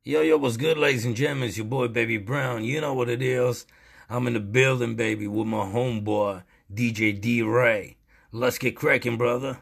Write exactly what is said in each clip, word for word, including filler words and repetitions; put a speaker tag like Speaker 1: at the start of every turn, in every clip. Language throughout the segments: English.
Speaker 1: Yo, yo, what's good, ladies and gentlemen? It's your boy, Baby Brown. You know what it is. I'm in the building, baby, with my homeboy, D J D-Ray. Let's get cracking, brother.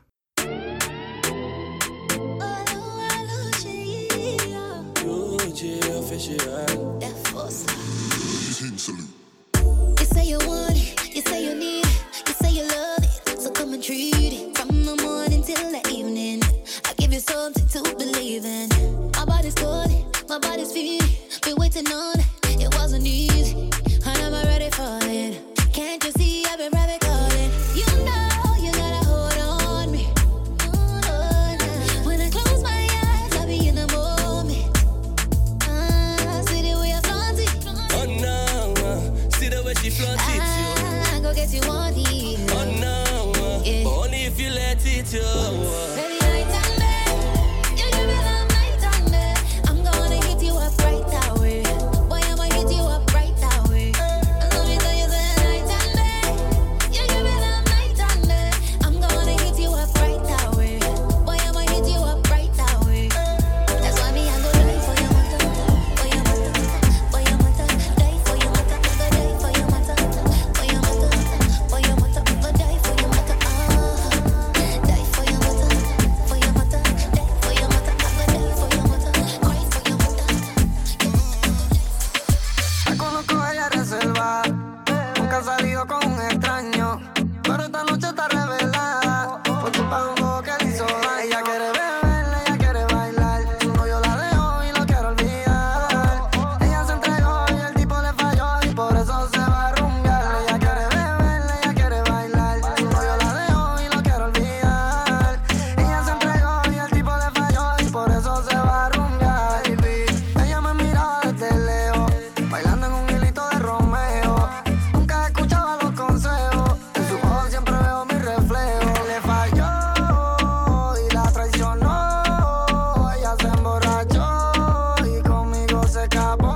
Speaker 2: You say you want it, you say you need it, you say you love it, so come and treat it. From the morning till the evening, I give you something to believe in. My body's good, my body's feeling, been waiting on it, it wasn't easy, and I'm already falling. Can't you see I've been private calling? You know you gotta hold on me. When I close my eyes, I'll be in the moment. Ah, see the way I flaunt it.
Speaker 3: Oh no, uh, see the way she flaunt it, you.
Speaker 2: Ah, go get you one here.
Speaker 3: Oh no, uh,
Speaker 2: Yeah.
Speaker 3: but only if you let it, you. Uh.
Speaker 2: Baby, night and day, you give me love night and day. I'm gonna hit you up right that way. Boy, I'ma hit you up right that way. And let me tell you that night and day, you give me love night and day. I'm gonna hit you up right that way. Boy, I'ma hit you up right that way. That's why me I go die for your mother, for your mother, for your mother, die for your mother, go die for your mother, for your mother, for your mother, go die for your mother. Ah, die for your mother, for your mother, die for your mother, go die for your mother, cry for your mother.
Speaker 4: La conozco, ella es reservada. Nunca ha salido con un extraño. Pero esta noche está revelada. Por culpa de un bobo que le hizo daño. Ella quiere beber, ella quiere bailar. Su novio la dejó y lo quiere olvidar. Ella se entregó y el tipo le falló. Y por eso se va a rumbear. Ella quiere beber, ella quiere bailar. Su novio la dejó y lo quiere olvidar. Ella se entregó y el tipo le falló. Y por eso se va a rumbear. Baby, ella me miraba desde lejos, bailando en un hilito de Romeo. Nunca escuchaba los consejos, en su ojos siempre veo mi reflejo. Le falló y la traicionó. Ella se emborrachó y conmigo se escapó.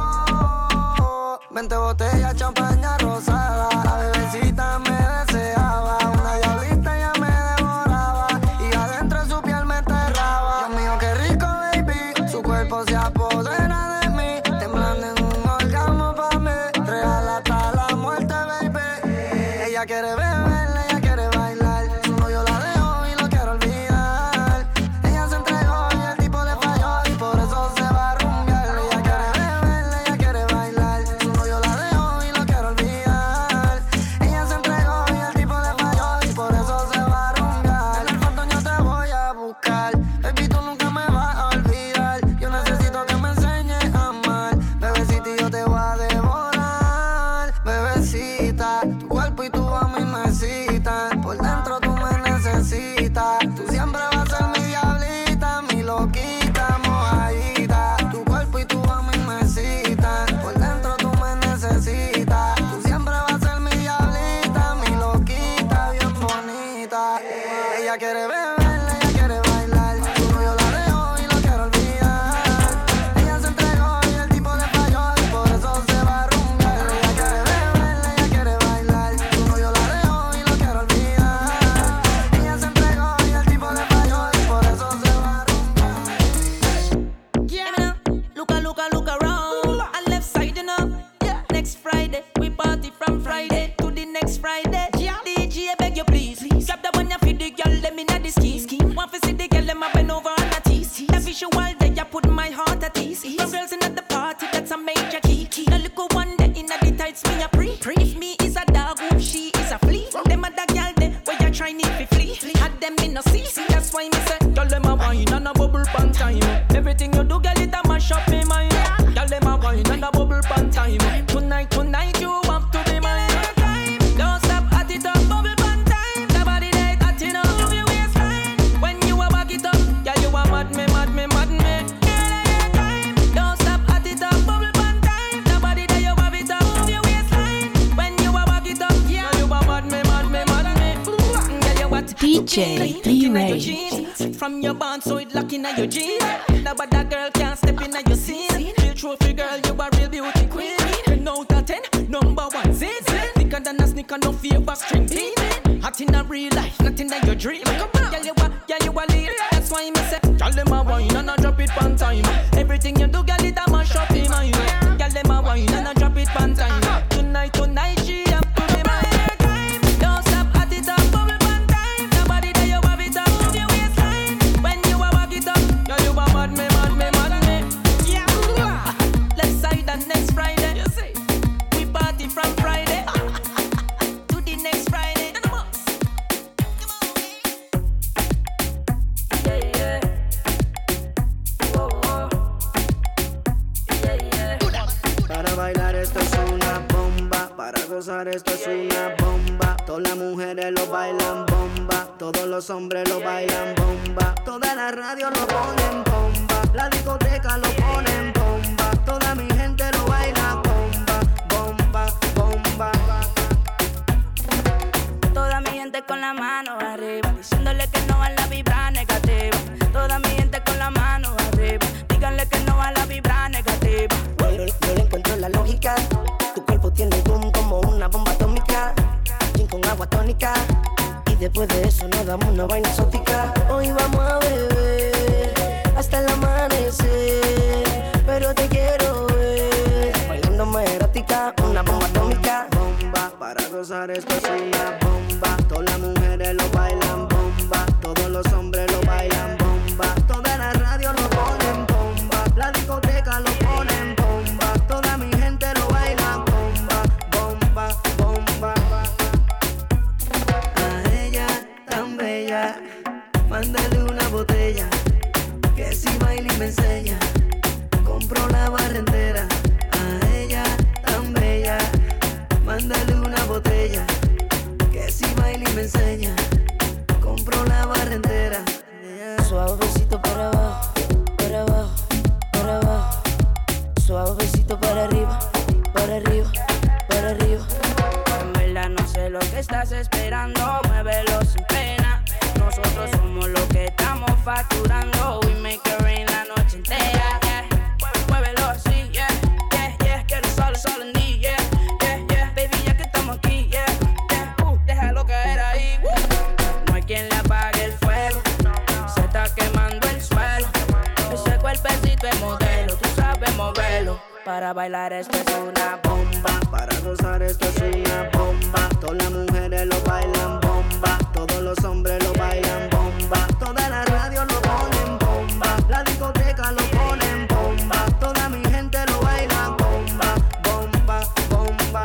Speaker 4: Veinte botellas, champaña rosada. La bebecita me deseaba. Una diablita ya me devoraba. Y adentro de su piel me enterraba. Dios mío, qué rico, baby. Su cuerpo se apodera de mí. Temblando en un orgasmo pa' mí. Real hasta la muerte, baby. Ella quiere beber, ella quiere bailar. Su novio la dejó y lo quiere olvidar. Ella se entregó y el tipo le falló. Y por eso se va a rumbear. Ella quiere beber, ella quiere bailar. Su novio la dejó y lo quiere olvidar. Ella se entregó y el tipo le falló. Y por eso se va a rumbear. En el fondo yo te voy a buscar. Baby, tú nunca me vas a olvidar. Yo necesito que me enseñes a amar. Bebecita, y yo te voy a devorar. Bebecita, tu cuerpo y tu a mí me excitan. Por dentro tú me necesitas. Tú siempre vas a ser mi diablita, mi loquita, mojadita. Tu cuerpo y tu a mí me excitan. Por dentro tú me necesitas. Tú siempre vas a ser mi diablita, mi loquita, bien bonita. Ella quiere beber, ella quiere bailar. Su novio la dejó y lo quiere olvidar. Ella se entregó y el tipo le falló. Y por eso se va a rumbear. Ella quiere beber, ella quiere bailar. Su novio la dejó y lo quiere olvidar. Ella se entregó y el tipo le falló. Y por eso se va a rumbear.
Speaker 5: Yeah, look a look a look around. And left side, you know. Yeah. Next Friday, we party from Friday to the next Friday. Yeah. D J, I beg you please, please. Grab the one you feed the girl, let me know the scheme. scheme. Want to see the girl, let me bend over on a tease. The visual day, you put my heart at ease. From girls in at the party, that's a major key. The little one day in the tights, me a pre. If me is a dog, if she is a flea. Them other girl there, where you try need to flee. Had them in no see, that's why me say, girl, them a wine and a bubble pan time. Everything you do, girl, it a mash up me mind. Girl, them a wine and a bubble pan time. Tonight, tonight, you have to be mine. Don't stop at it up, bubble pan time. The body there, at it up, move your waistline. When you a back it up, girl, you a mad me, mad me, mad me. Don't stop at it up, bubble pan time. The body there, you have it up, move your waistline. When you a back it up, girl, you a mad me, mad me, mad me. Girl, you what?
Speaker 6: D J D-Ray.
Speaker 5: From your band, so it lock in your jeans. The bad girl can't step in your scene. Real trophy girl, you a real beauty queen. Ten out of ten, number one zin. Thicker than a sneaker, no favor string bean. Hot in a real life, not in your dream. Girl, you a, girl, you a lead. That's why me say, girl, them a wine and a drop it one time. Everything you do, girl, it a mash up the mind. Girl, them a wine and a drop it one time. Tonight, tonight, she up to the mind. Don't stop, at it up, bubble one time. Nobody there, you have it up, move your waistline. When you a walk it up, yo, you a mad me, mad me, mad me. Yeah, let's side and next Friday. You see, we party from Friday to the next Friday. Yeah, yeah. Whoa, whoa. Yeah, yeah.
Speaker 4: Para bailar esto es una bomba, para gozar esto es una bomba. Todas las mujeres lo bailan bomba, todos los hombres lo bailan bomba. Toda la radio lo ponen bomba, la discoteca lo ponen bomba. Toda mi gente lo baila bomba, bomba, bomba.
Speaker 6: Toda mi gente con la mano arriba, diciéndole que no a la vibra negativa. Toda mi gente con la mano arriba, díganle que no a la vibra negativa.
Speaker 7: No, no, no le encuentro la lógica. Tu cuerpo tiene boom como una bomba atómica. Gin con agua tónica. Y después de eso nos damos una vaina exótica. Hoy vamos a beber hasta el amanecer, pero te quiero ver bailándome erótica, una bomba atómica.
Speaker 4: Bomba, para gozar esto es una bomba. Todas las mujeres lo bailan bomba, todos los hombres lo bailan bomba. Toda la radio lo ponen bomba, la discoteca lo ponen bomba. Toda mi gente lo baila bomba, bomba, bomba. A ella tan bella, mándale una botella, que si baila y me enseña, compro la barra entera. A ella tan bella, mándale una botella, que si baila y me enseña, compro la barra entera.
Speaker 7: Suavecito para abajo, para abajo, para abajo. Suavecito para arriba, para arriba, para arriba.
Speaker 6: En verdad no sé lo que estás esperando, muévelo sin pena. Nosotros somos los que estamos facturando. We make it rain la noche entera, yeah. Muévelo así, yeah, yeah, yeah. Quiero solo, solo en ti, yeah, yeah, yeah. Baby, ya que estamos aquí, yeah, yeah. Uh, déjalo caer ahí, uh. No hay quien le apague el fuego, se está quemando el suelo. Ese cuerpecito es modelo, tú sabes moverlo. Para bailar esto es una bomba,
Speaker 4: para gozar esto es una bomba. Todas las mujeres lo bailan bomba, todos los hombres lo bailan bomba. Toda la radio lo ponen bomba, la discoteca lo ponen bomba. Toda mi gente lo baila bomba, bomba, bomba.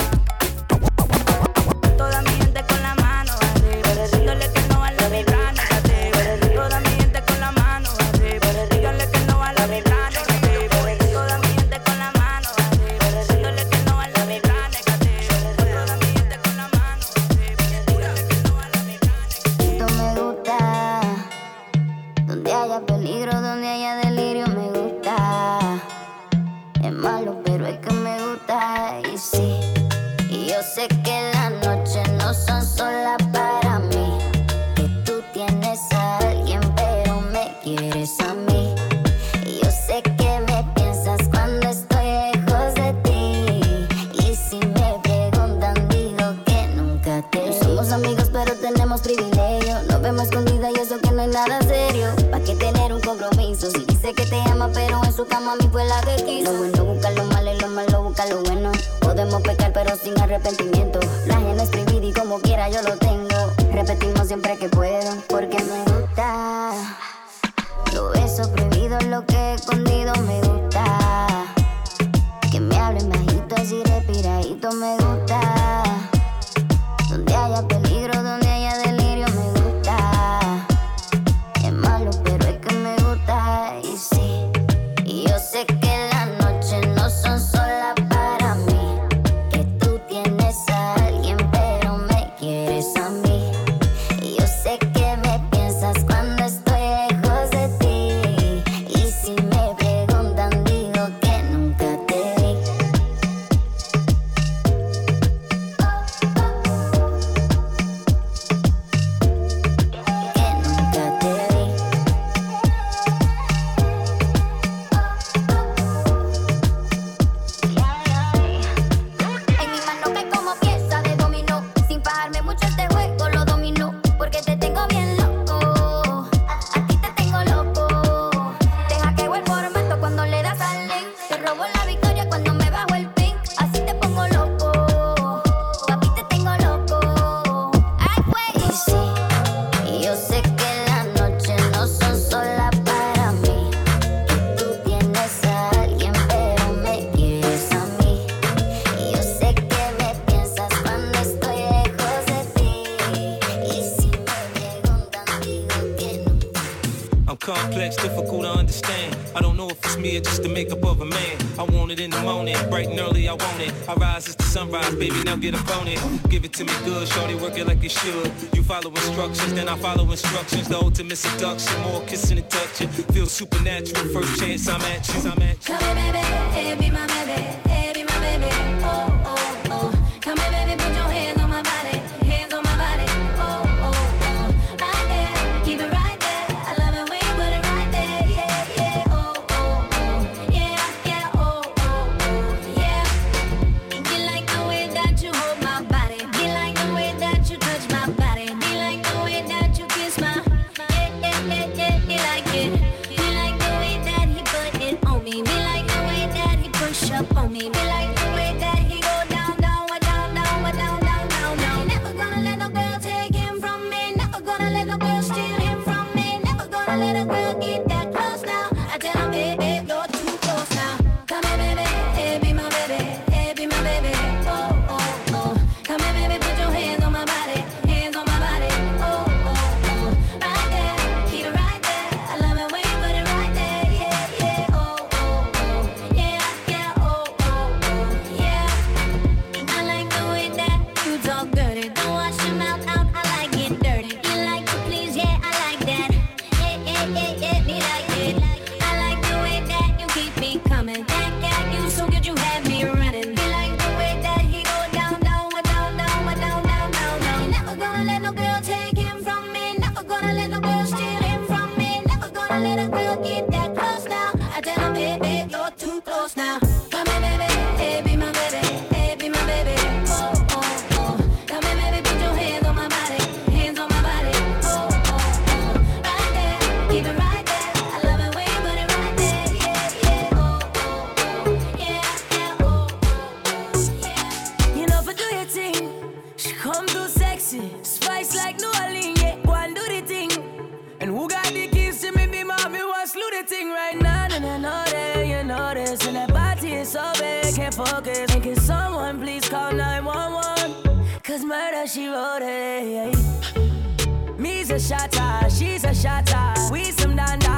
Speaker 6: toda mi gente con la mano arriba, diciéndole que no a la vibra negativa. Toda mi gente con la mano arriba, díganle que no a la vibra negativa. Toda mi gente con la mano arriba, diciéndole que no a la vibra negativa. Toda mi gente con la mano arriba, díganle que no a la vibra negativa.
Speaker 2: Esto me gusta, donde haya peligro, donde haya delirio me gusta. Es malo, pero es que me gusta y sí. Y yo sé que las noches no son solas para mí, que tú tienes a alguien pero me quieres a mí. Y yo sé que me piensas cuando estoy lejos de ti, y si me preguntan digo que nunca te vi. No somos amigos pero tenemos privilegio, nos vemos escondidas y eso que no es nada serio. ¿Pa' qué tener un compromiso si dice que te ama pero en su cama a mí fue la que quiso? Lo bueno busca lo malo y lo malo busca lo bueno. Podemos pecar pero sin arrepentimiento. La gente es prohibida y como quiera yo lo tengo. Repetimos siempre que puedo porque me gusta. Lo beso prohibido, lo que he escondido me gusta. Que me hablen bajito así respiradito me gusta. Donde haya peligro, donde haya delirio me gusta. Es malo pero es que me gusta y sí. Y yo sé que las noches no son solas para mí, que tú tienes a alguien pero me quieres a mí. Y yo sé que me piensas cuando estoy lejos de ti, y si me preguntan digo
Speaker 3: complex, difficult to understand. I don't know if it's me or just the makeup of a man. I want it in the morning, bright and early, I want it. I rise as the sunrise, baby, now get up on it. Give it to me good, shorty, work it like it should. You follow instructions, then I follow instructions. The ultimate seduction, more kissing and touching. Feels supernatural, first chance I'm at you. I'm at you.
Speaker 2: Come here, baby, hey, be my baby, hey, be my baby, oh, oh, oh. Come here, baby, put your hands on my body, hands on my body, oh, oh, oh. Right there, keep it right there. I love it when you put it right there, yeah, yeah, oh, oh, oh. Yeah, yeah, oh, oh, oh, yeah. You like the way that you hold my body, you like the way that you touch my body, you like the way that you kiss my, yeah, yeah, yeah, yeah, you like it. You like the way that he put it on me, me like the way that he push up on me, me like the way that he go down, down, wa- down, down, wa- down, down, down, down. Never gonna let no girl take him from me, never gonna let no girl steal him from me, never gonna let a girl get that close now. I tell him, hey, hey, you're too close now. Come here, baby, hey, be my baby, hey, be my baby, oh, oh, oh. Come here, baby, put your hands on my body, hands on my body, oh, oh, oh. Right there, keep it right there. I love it when you put it right there, yeah, yeah, oh, oh, oh. Yeah, yeah, oh, oh, oh, yeah. I like the way that you talk dirty. Don't wash your mouth out, I like it dirty. You like to please, yeah, I like that. Yeah, yeah, yeah, yeah, me like it. I like the way that you keep me coming. That cat, you so good, you have me running. You like the way that he go down, down, wa- down, down, wa- down, down, down, down. Never gonna let no girl take him from me. Never gonna let no girl steal him from me. Never gonna let a girl get that close now. I tell him, hey, babe, you're too close now. Come here, baby, hey, be my baby, hey, be my baby, oh, oh, oh. Come here, baby, put your hands on my body, hands on my body, oh, oh, oh. Right there, keep it right there. I love it when you put it right there, yeah, yeah, oh, oh, oh. Yeah, yeah, oh, oh, oh, yeah.
Speaker 5: You know, for do your thing. She come too sexy, spice like New Orleans, yeah. Go and do the thing. And who got the keys to me, be mommy, what's do the thing right now? And I know that you know this, and that body is so big, can't focus. And can someone please call nine one one? Cause murder, she wrote it. Me's a shotter, she's a shotter. We some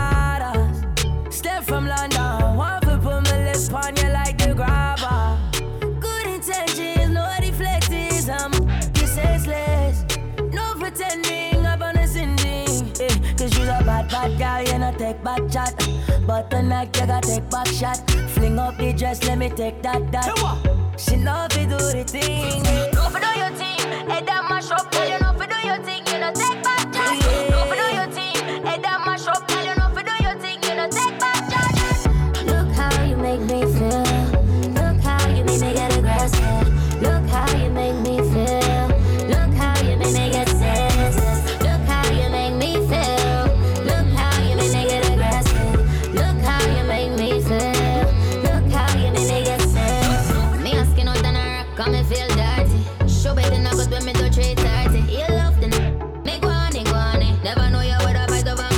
Speaker 5: dandadas. Step from London, one foot put my lips on you like the grabber. Good intentions, no deflectors. I'm senseless. No pretending, I'm on a sending. Eh, cause you're a bad, bad girl, you know, take back chat. But tonight, you gotta take back shot. Fling up the dress, let me take that, that. She know if you do the thing.
Speaker 2: Know if you do your thing, head that mash up. Tell you know if you do your thing, you know take back charge. Know if you do your thing, head that mash up. Tell you know if you do your thing, you know take back charge.
Speaker 8: Look how you make me feel. Look how you make me get aggressive. Look how you make me feel. Look how you make me get senseless. Look how you make me feel. Look how you make me get aggressive. Look how you make me feel. Look how you make me get senseless. Me asking out on a rock, come me feel dirty. Show better than good when me do three thirty. You love the n- me go on, go on. Never know you would have fight over.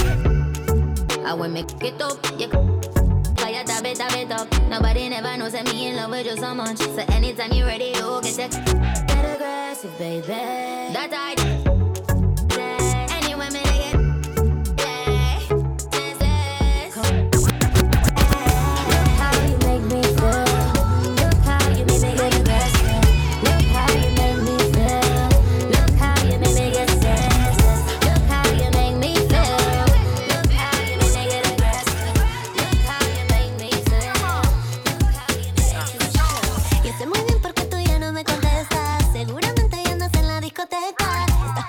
Speaker 8: I will make it up, you fire tap it, tap it up. Nobody never knows that me in love with you so much. So anytime you ready, you get it. Get aggressive, baby. That I say. Anyway, me they get yeah, senseless. Look how you make me feel. Look how you make me get aggressive. Look how you make me feel. Look how you make me get senseless. Look how you make me feel. Look how you make me get aggressive. Look how you make me feel. Look how you make me feel.
Speaker 2: Yo sé muy bien por qué tú ya no me contestas. Seguramente ya andas en la discoteca.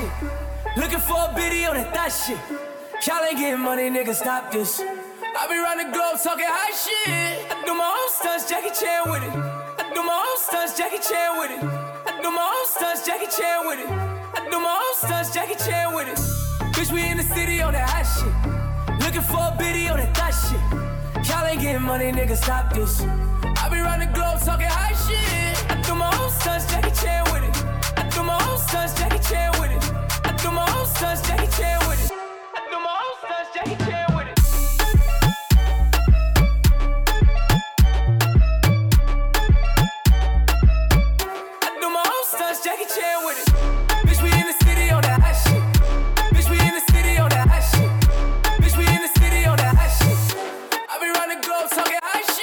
Speaker 9: shit. Looking for a biddy on that thot shit. Y'all ain't getting money, nigga, stop this. I be round the globe talking high shit. I do my own stunts, Jackie Chan with it. I do my own stunts, Jackie Chan with it. I do my own stunts, Jackie Chan with it. I do my own stunts, Jackie Chan with it. Bitch, we in the city on that hot shit. Looking for a biddy on that thot shit. Y'all ain't getting money, nigga, stop this. I be round the globe talking high shit. I do my own stunts, Jackie Chan with it. I do my own stunts, Jackie Chan with it. I do my own stunts, Jackie Chan with it. I do my own stunts, Jackie Chan with it. I do my own stunts, Jackie Chan with it. Bitch, we in the city on that hot shit. Bitch, we in the city on that hot shit. Bitch, we in the city on that hot shit. I be round the globe talking high shit.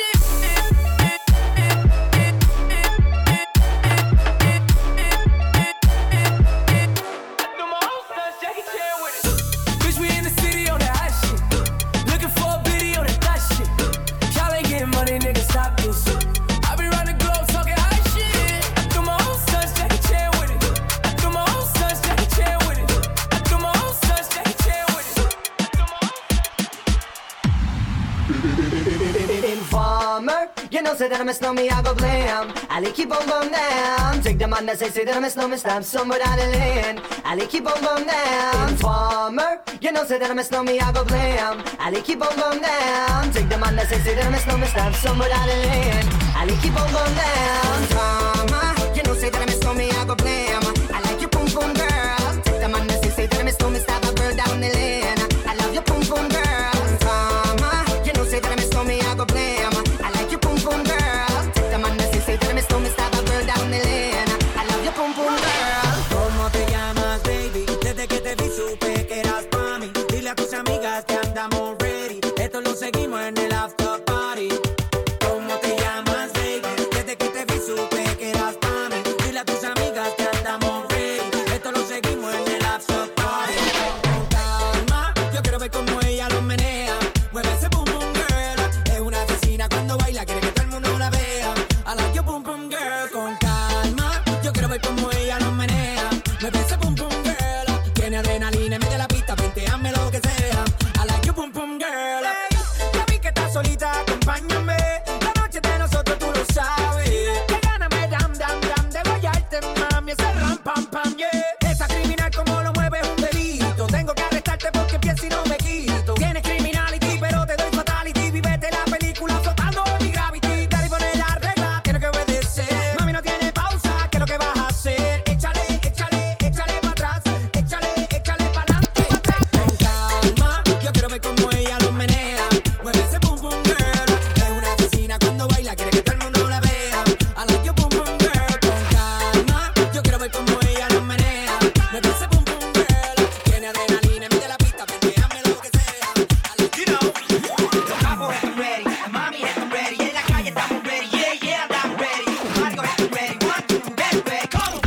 Speaker 7: You know, say that I'm a snowman, I go blam. Ali keep on bum down. Take the man that say, say that I'm a snowman, stab somewhere down the lane. Ali keep on bum down. Informer. You know, say that I'm a snowman, I go blam. Ali keep on bum down. Take the man that say, say that I'm a snowman, stab somewhere down the lane. Ali keep on bum down. Drama. You know, say that I'm a snowman, I go blam. I like your pum pum girl. Take the man that say, say that I'm a snowman, stab a girl down the lane. I love your pum pum girl. Drama. You know, say that I'm a snowman, I go blam. Pum pum girl, take the man that say, say that I'm a snowman, stab a girl down the lane. I love your pum pum girl.
Speaker 10: ¿Cómo te llamas, baby? Desde que te vi supe que eras pa' mí. Dile a tus amigas que andamos ready. Esto lo seguimos en el after party. ¿Cómo te llamas, baby? Desde que te vi supe que eras pa' mí. Dile a tus amigas que andamos ready. Esto lo seguimos en el after party. Con calma, yo quiero ver cómo ella lo menea. Mueve ese pum pum girl. Es una asesina cuando baila, quiere que todo el mundo la vea. I like your pum pum girl. Con calma, yo quiero ver cómo ella lo menea. Mueve ese pum pum girl. Tiene adrenalina, mete la pista, venteame lo que sea. I like your pum pum girl. Hey, ya vi que estás solita, acompáñame. La noche de nosotros tú lo sabes. Que gana me dam dam dam de guayarte, mami. Ese ram pam pam, yeah. Esa criminal como lo mueve es un delito. Tengo que arrestarte porque pienso y no me quito. Tienes criminality, pero te doy fatality. Vivete la película flotando mi gravity. Dale y pone la regla, tienes que obedecer. Mami, no tiene pausa, ¿qué es lo que vas a hacer? Échale, échale, échale para atrás. Échale, échale para adelante, pa' atrás. Con calma, yo quiero ver cómo ella lo menea. Mueve ese pum pum girl. Es una asesina cuando baila, quiere que todo el mundo la vea. I like your pum pum girl. Con calma, yo quiero ver cómo ella lo menea. Mueve ese pum pum girl. Tiene adrenalina, mete la pista, venteame lo que sea. I like you know.
Speaker 11: Los capos están ready, la mami están ready, en la calle estamos ready, yeah, yeah, estamos ready. Los Mario están ready, one, two, get ready, come on.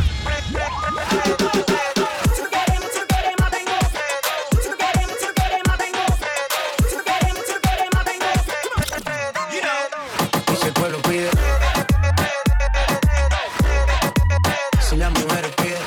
Speaker 11: Si tú quieres, si tú quieres, más tengo. Si tú quieres, si tú quieres, más tengo. Si tú quieres, si tú quieres, más tengo. You know.
Speaker 10: Y si el pueblo pide, si las mujeres piden,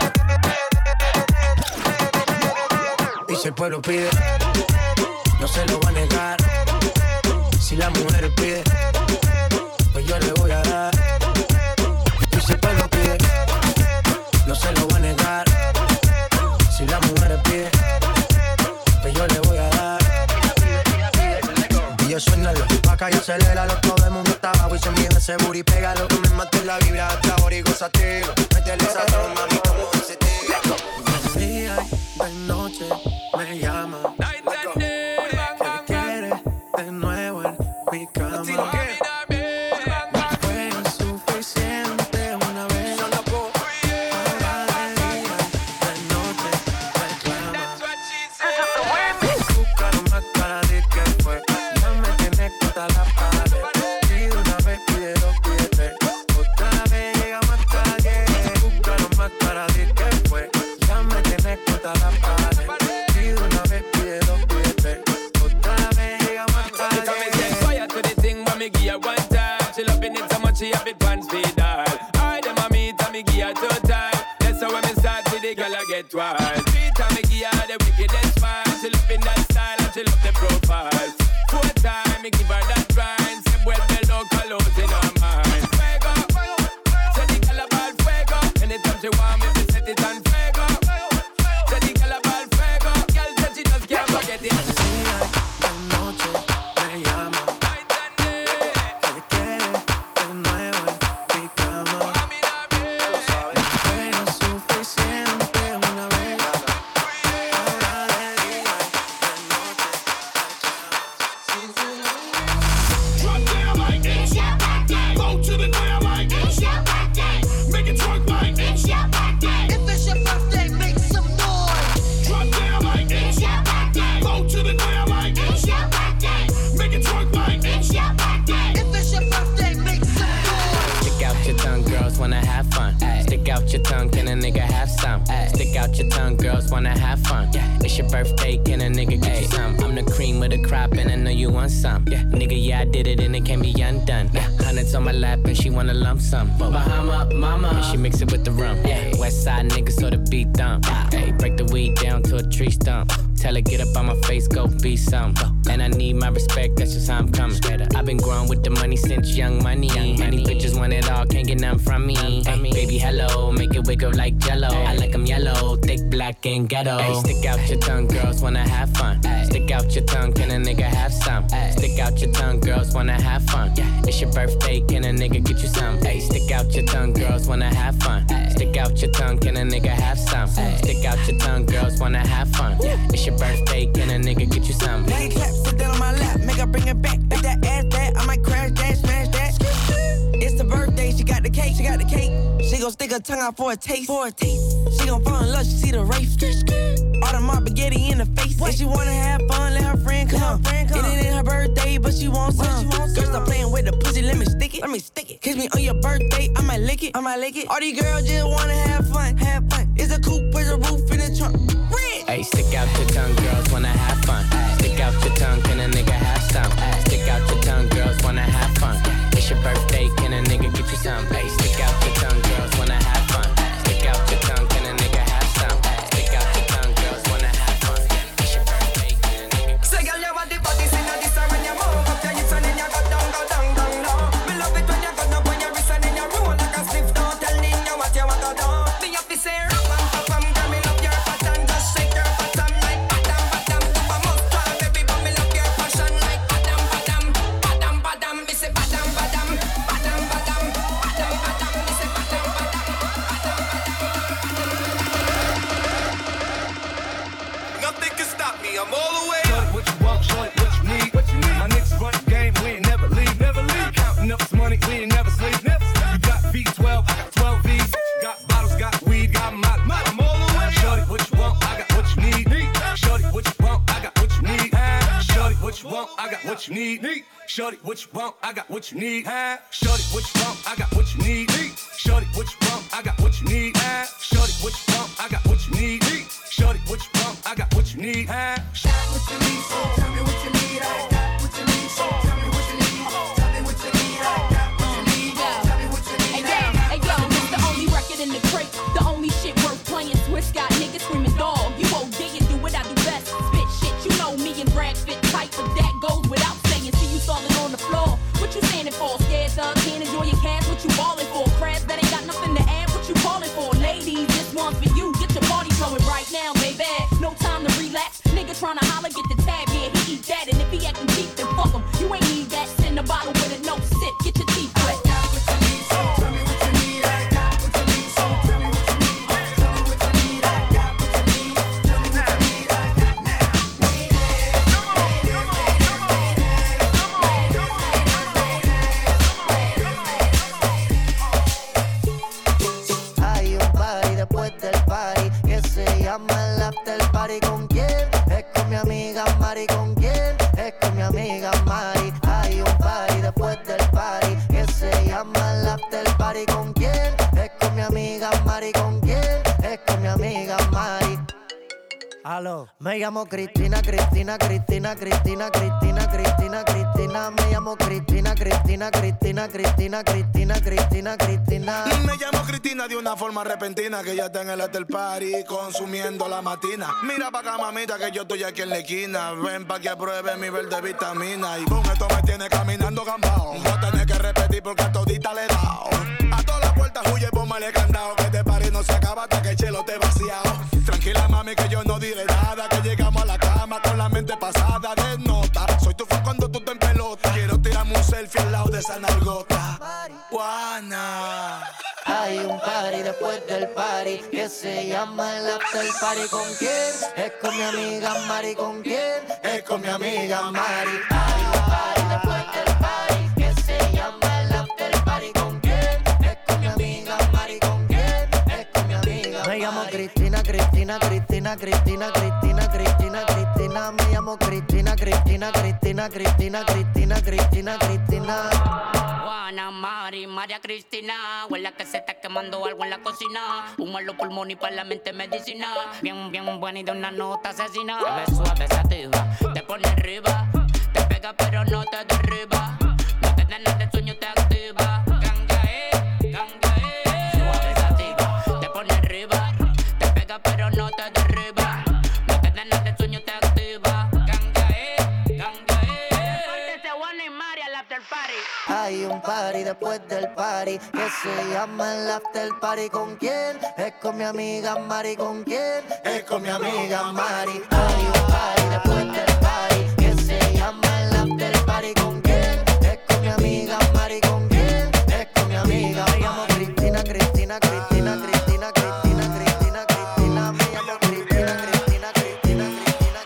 Speaker 10: y si el pueblo pide, no se lo va a negar. Si las mujeres piden, pues yo le voy a dar. Y si el pueblo pide, no se lo va a negar. Si las mujeres piden, pues yo le voy a dar. Y yo suénalo, vaca y aceléralo. Todo el mundo está abajo y se mide ese booty. Pégalo, no me mates la vibra hasta ahora y gózatelo. Métele esa toma, mami, como dice tío. De día y de noche me llama. Que quiere de nuevo en mi cama. No fue suficiente una vez. Ahora de día y de noche reclama. Búscalo más para decir que fue. Ya me tienes contra la pared. Y de una vez pídelo, pídete. Otra vez llega más tarde. Búscalo más para decir que fue. Ya me tienes contra la pared. Y de una vez
Speaker 3: style. Three times me give her the wickedest smile. She love in that style and she love the profile. Four times me give her that grind. Se vuelve loca, los in her mind. Fuego, say the girl about fuego. Anytime she want me, she set it on fuego. Say the girl about fuego. Girl said she just can't forget it.
Speaker 9: De noche me llama. Ella quiere de nuevo en mi cama. No fue lo suficiente una vez. Ahora de día, de noche
Speaker 11: Drop down like it's your birthday. Go to the ground like it's your birthday. Make it twerk like it's your birthday. If it's your birthday, make some noise. Drop down like it's your birthday. Go to the ground like it's your birthday. Make it twerk like it's your birthday. If it's your birthday, make some noise.
Speaker 12: Stick out your tongue, girls wanna have fun. Ay. Stick out your tongue, can a nigga have some? Ay. Stick out your tongue, girls wanna have fun. Yeah. It's your birthday, can a nigga get you some? I'm the cream of the crop and I know you want some. Yeah. Nigga, yeah, I did it and it can't be undone. Yeah. Hundreds on my lap and she wanna lump sum. Bahama, mama, and she mix it with the rum. Yeah. West side niggas so the beat thump. Hey, break the weed down to a tree stump. Tell her get up on my face, go be some. And I need my respect, that's just how I'm coming. I've been growing with the money since young money. Many bitches want it all, can't get none from me. Ay, baby, hello, make it wiggle like jello. I like them yellow, thick, black, and ghetto. Ay, stick out your tongue, girls wanna have fun. Ay, stick out your tongue, can a nigga have some? Ay, stick out your tongue, girls wanna have fun. It's your birthday, can a nigga get you some? Ay, stick out your tongue, girls wanna have fun. Ay, stick out your tongue, can a nigga have some? Ay, stick out your tongue, girls wanna have fun. It's your birthday, can a nigga get you some?
Speaker 9: Make it clap, sit down on my lap, make her bring it back. Make that ass that, I might crash that, smash that. It's the birthday, she got the cake, she got the cake. She gon' stick her tongue out for a taste, for a taste. She gon' fall in love, she see the race. Audemars spaghetti in the face. If she wanna have fun, let her friend come. It ain't her birthday, but she wants some. Girls stop playing with the pussy, let me stick it. Let me stick it. Kiss me on your birthday, I might lick it. I might lick it. All these girls just wanna have fun, have fun. It's a coupe with a roof in the trunk.
Speaker 12: Hey, stick out your tongue, girls wanna have fun. Ay, stick out your tongue, can a nigga have some? Ay, stick out your tongue, girls wanna have fun. It's your birthday, can a nigga get you some? Ay, stick out your tongue, girls wanna have fun. Stick out your tongue, can a nigga have some? Ay, stick out your tongue, girls wanna have fun. It's your birthday, can a nigga.
Speaker 9: Say, girl, you want the body, sing a this when you move up your hips and then you go down, go down, down, down. Me love it when you go down on your wrist and then you roll like a spliff. Don't tell me you what you want to do. Me have to say, ram, pam, pam, pam, girl, me love your pattern. Just shake your bottom like badam, badam. Do a must try, baby, but me love your passion like badam, badam, badam, badam. Me say badam, badam, badam, badam, badam, badam. Me say badam, badam,
Speaker 11: Nothing can stop me, I'm all the way
Speaker 3: Shorty, what you want, shorty, what you need? What you need? My niggas run the game, we ain't never leave. Never leave. Counting up this money, we ain't never sleep. Never sleep. You got V twelve, I got twelve V's. Got bottles, got weed, got my I'm all the way. Shorty, what you want, I got what you need. Shorty, what you want, I got what you need. Shorty, what you want, I got what you need. Shorty, what you want, I got what you need. Shorty, what you want, I got what you need. Shorty, what you want, I got what you need. Shorty, what you want, I got what you need. Shorty, what you want, I got what you need.
Speaker 11: What you need, so tell me what you need. I got what you need, so tell me what you need. Tell me what you need, I got what you need. Tell me what you need.
Speaker 5: Hey, yo, hey, yo, this the only record in the crate. The only shit worth playing. Swiss got niggas screaming dog. You O D and do what I do best. Spit shit, you know me and Brad fit tight, but that goes without saying. See you falling on the floor. What you standing for? Scared thug, can't enjoy your cash. What you ballin' for? Crabs that ain't got nothing to add. What you calling for? Ladies, this one's for you. Get your party flowing right now, baby. No time to relax. Nigga tryna holler, get the tab. Yeah, he eat that, and if he actin' cheap, then fuck him. You ain't need that. Send a bottle with it, no sip. Get your teeth wet.
Speaker 7: Hay un party después del party que se llama el after party. ¿Con quién? Es con mi amiga Mari. ¿Con quién? Es con mi amiga Mari. Hay un party después del party que se llama el after party. ¿Con quién? Es con mi amiga Mari. ¿Con quién? Es con mi amiga Mari. Aló. Me llamo Cristina, Cristina, Cristina, Cristina, Cristina, Cristina, Cristina, me llamo Cristina, Cristina, Cristina, Cristina, Cristina, Cristina, Cristina.
Speaker 13: Me llamo Cristina de una forma repentina, que ya está en el after party consumiendo la matina. Mira pa' acá, mamita, que yo estoy aquí en la esquina. Ven pa' que apruebe mi verde vitamina. Y con esto me tiene caminando gambao. No tenés que repetir porque a todita le he dado. A todas las puertas huye, póngale candado. Que este party no se acaba hasta que el chelo te vaciado. Tranquila, mami, que yo no diré nada. Que llegamos a la cama con la mente pasada de nota. Soy tu fan cuando tú te en pelota. Quiero tirarme un selfie al lado de esa nalgota. Juana.
Speaker 7: Hay un party después del party que se llama el after party. ¿Con quién? Es con mi amiga Mari. ¿Con quién? Es con mi amiga Mari. Hay un party después del party que se llama el after party. ¿Con quién? Es con mi amiga Mari. ¿Con quién? Es con mi amiga Mari. Me llamo Cristina, Cristina, Cristina, Cristina, Cristina, Cristina, Cristina. Me llamo Cristina, Cristina, Cristina, Cristina, Cristina, Cristina, Cristina.
Speaker 6: Juana, Mari, María Cristina. Huele que se está quemando algo en la cocina. Humo en los pulmones y para la mente medicina. Bien, bien buena y de una nota asesina. Te ves suave, sativa, te pone arriba. Te pega pero no te derriba. No te dan nada de sueño, te activa. Ganga, eh, ganga, eh. Suave, sativa, te pone arriba. Te pega pero no te derriba. No te dan nada de sueño, te activa. Ganga, eh, ganga, eh. Ese Juana y Mari al after party.
Speaker 7: Hay un party después del party que se llama el after party. ¿Con quién? Es con mi amiga Mari. ¿Con quién? Es con mi amiga Mari. Hay un party después del party que se llama el after party. ¿Con quién? Es con mi amiga Mari. ¿Con quién? Es con mi amiga Mari. Me llamo Cristina, Cristina, Cristina, Cristina, Cristina, Cristina, Cristina. Me llamo Cristina, Cristina, Cristina, Cristina,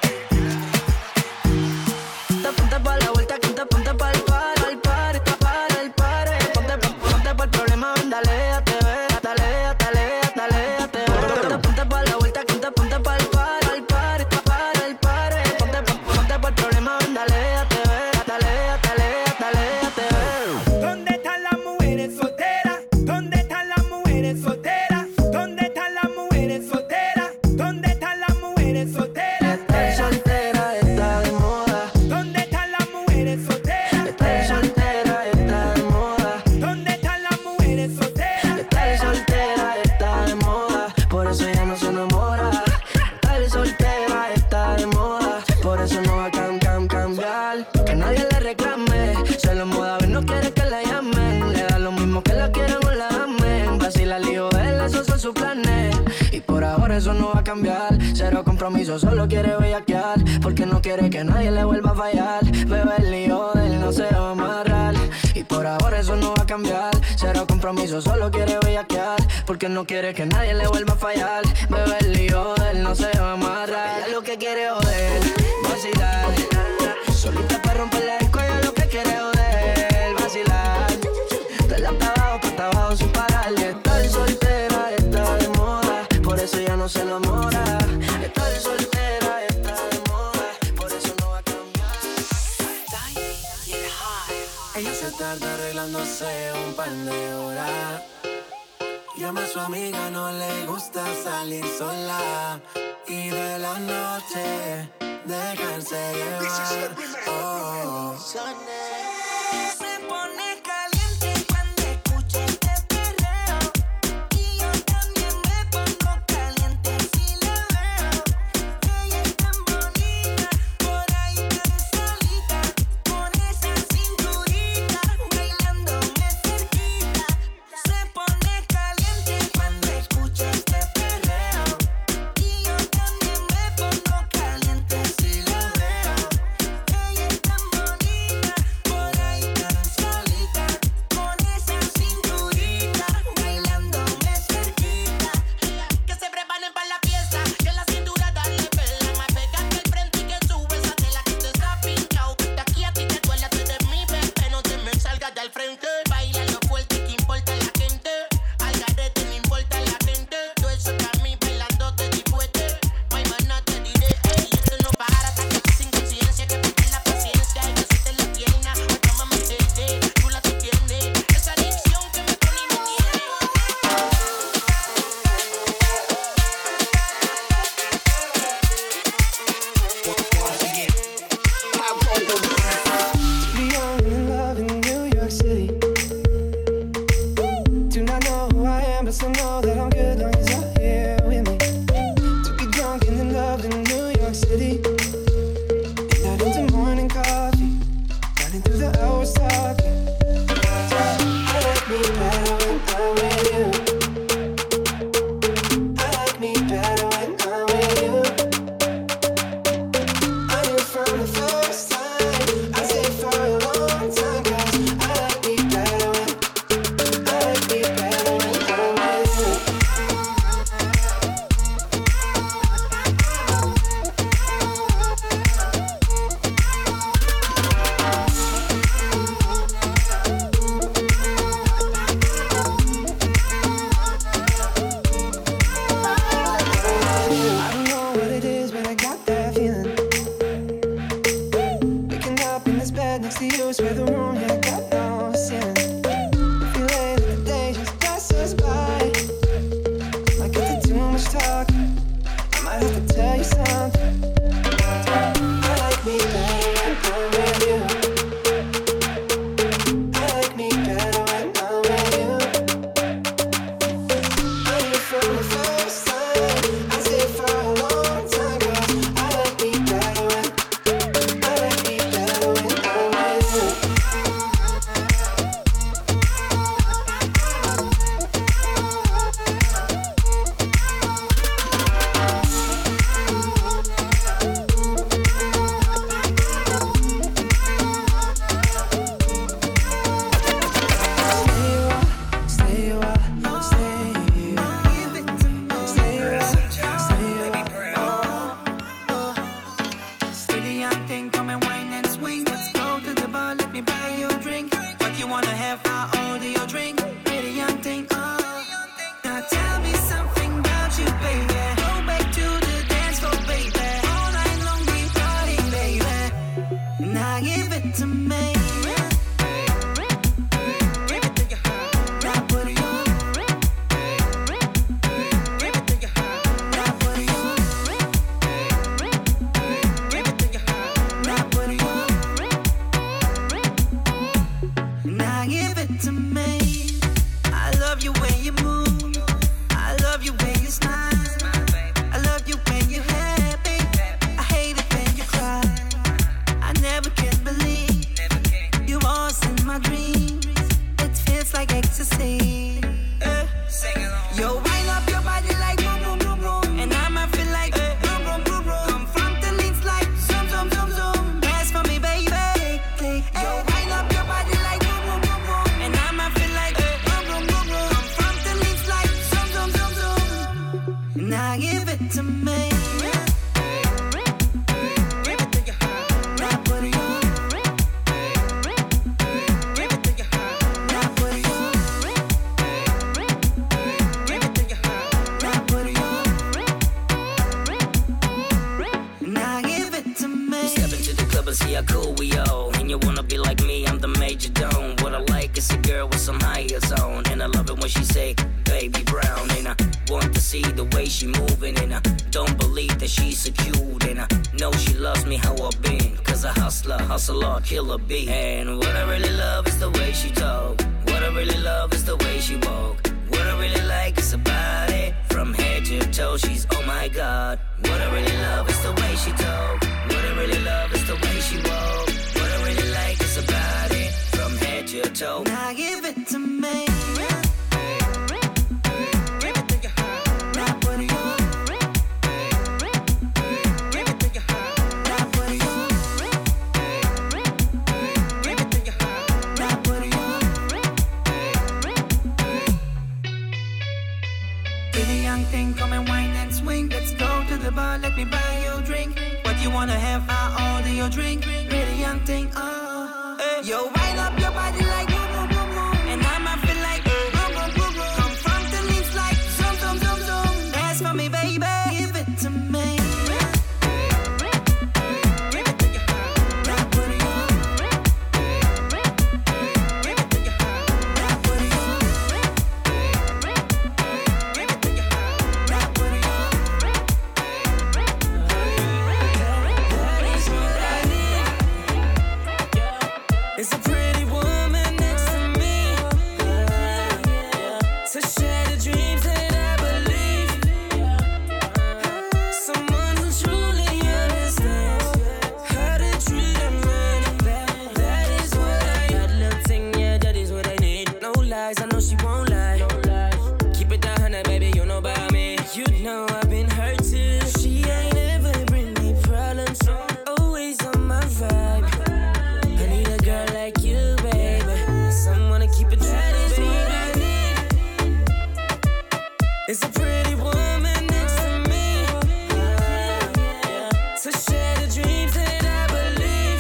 Speaker 7: Cristina.
Speaker 14: Te ponte pa' la vuelta, que te ponte pa' el par, al par, para el par. Ponte, ponte pa' el problema, ven, dale, déjate ver, dale, dale, dale, déjate ver. Te ponte pa' la vuelta, que te ponte pa' el par, al par, para el par. Ponte, ponte pa' el problema, ven, dale, déjate ver, dale, dale, dale, déjate ver.
Speaker 9: ¿Dónde están las mujeres solteras? ¿Dónde están las mujeres solteras? ¿Dónde están las mujeres solteras? ¿Dónde están las mujeres solteras?
Speaker 14: Estar soltera está de moda.
Speaker 9: ¿Dónde están las mujeres solteras?
Speaker 14: Estar soltera está de moda.
Speaker 9: ¿Dónde están las mujeres solteras?
Speaker 14: Estar soltera está de moda, por eso ella no se enamora. Estar soltera está de moda, por eso no va a cam, cam, cambiar. Que nadie le reclame, se lo moda, a ver, no quiere que la llamen. Le da lo mismo que la quieran o la amen. Vacila el hijo de él, esos son sus planes. Y por ahora eso no va a cambiar. Cero compromiso, solo quiere bellaquear. Porque no quiere que nadie le vuelva a fallar. Bebé, el lío de él no se va a amarrar. Y por ahora eso no va a cambiar. Cero compromiso, solo quiere bellaquear. Porque no quiere que nadie le vuelva a fallar. Bebé, el lío de él no se va a amarrar. Ella lo que quiere joder, vacilar. Solita para romper la disco, ella lo que quiere joder, vacilar. De la hasta abajo, pa' hasta abajo sin parar. Y estar soltera está de moda, por eso ya no se enamora. Estar soltera está de moda, por eso no va a cambiar.
Speaker 10: Ella se tarda arreglándose un par de horas. Llama a su amiga, no le gusta salir sola. Y de la noche dejarse llevar. Oh.
Speaker 14: Se pone caliente cuando escucha este perreo. Y yo también me pongo caliente si la veo. Ella es tan bonita, por ahí tan solita. Con esa cinturita, bailándome cerquita. Se pone caliente cuando escucha este perreo. Y yo también me pongo caliente si la veo. Ella es tan bonita, por
Speaker 12: are cool, we all. And you wanna be like me, I'm the major dome. What I like is a girl with some higher zone. And I love it when she say, baby brown. And I want to see the way she moving. And I don't believe that she's so cute. And I know she loves me how I've been. Cause a hustler, hustler, killer bee. And what I really love is the way she talk. What I really love is the way she walk. What I really like is her body. From head to toe, she's oh my god. What I really love is the way she talk. What I really love is the way she walk. What I really like is her body. From head to toe.
Speaker 15: Now give it to me.
Speaker 9: Come and wine and swing. Let's go to the bar, let me buy you a drink. What you wanna have, I order your drink. Pretty young thing, oh hey. Yo, wind up your body like boom, boom, boom, boom. And I'ma feel like boom, boom, boom, boom. Come from the leaves like zoom, zoom, zoom, zoom. Dance for me, baby, give it to me. It's a pretty woman next to me, to share the dreams that I believe. Someone who truly understands how to treat a man. That, that is what I need. That little thing, yeah, that is what I need. No lies, I know she won't lie. Keep it down, honey, baby, you know about me. You know I've been hurt too. She ain't ever bring me problems, always on my vibe. I need a girl like you, baby. Someone to keep it true. That is what I need. It's a pretty woman next to me, to share the dreams that I believe.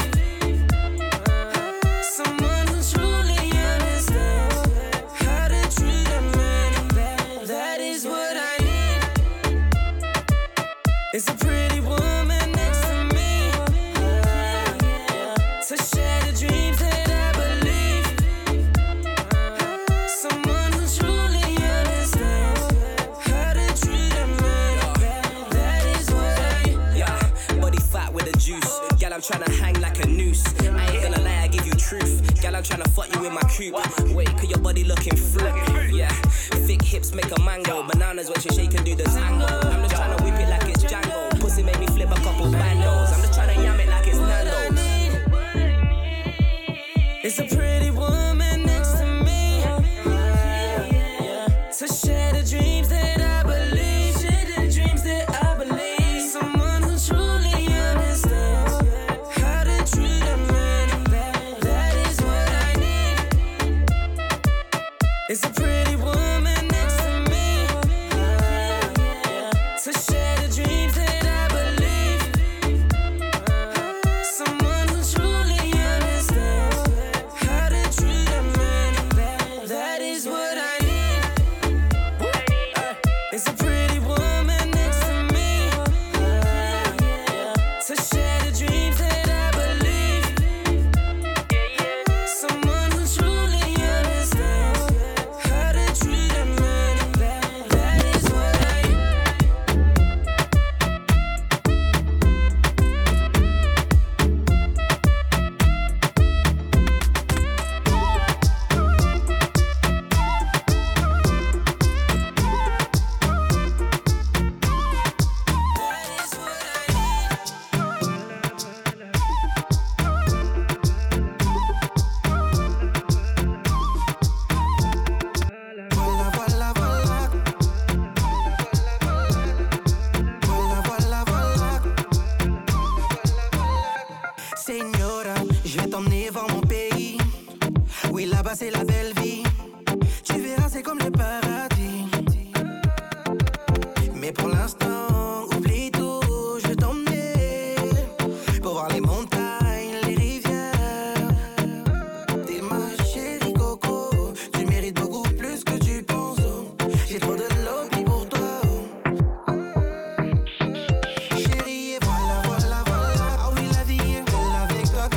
Speaker 9: Someone who truly understands how to treat a man. That, that is what I need. It's a pretty woman next to me, to share the dreams that I believe. Someone who truly understands how to treat a man. That, that is what I
Speaker 16: Yeah, body fat with the juice. Gal, I'm tryna hang like a noose. I ain't gonna lie, I give you truth. Gal, I'm tryna fuck you in my coupe. Wait, cause your body looking flip. Yeah, thick hips make a mango. Bananas when she shake and do the tango. I'm just tryna whip it like it's Django. Pussy make me flip a couple bandos. I'm just tryna yam it like it's Nando's.
Speaker 9: It's a pretty woman next to me, to share the dreams that I believe. Share the dreams that I believe. Someone who truly understands how to treat a man. That, that is what I need. It's a pretty woman next to me, to share the dreams that I believe. Someone who truly understands how to treat a man. That, that is what I need. It's a pretty woman next to me, to share the dreams that I believe. Someone who truly understands how to treat a man. That, that is what I need.
Speaker 15: Voilà, voilà, voilà. Voilà, voilà, voilà. Señora, je vais t'emmener voir mon pays. Oui, là-bas c'est la belle vie. Tu verras, c'est comme le paradis. Mais pour l'instant, oublie tout. Je vais t'emmener pour voir les montagnes, les rivières. T'es ma chérie Coco. Tu mérites beaucoup plus que tu penses. J'ai trop de lobby pour toi. Chérie, et voilà, voilà, voilà. Ah oui, la vie est belle avec toi.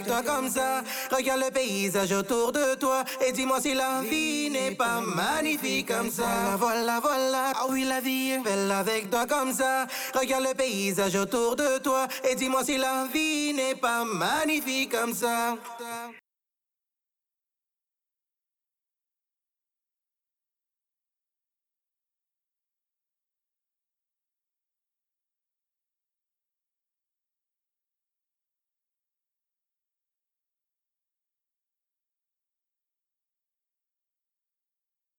Speaker 15: toi comme ça. Regarde le paysage autour de toi et dis-moi si la vie n'est pas magnifique comme ça. Voilà, voilà, ah oui la vie est belle avec toi comme ça. Regarde le paysage autour de toi et dis-moi si la vie n'est pas magnifique comme ça.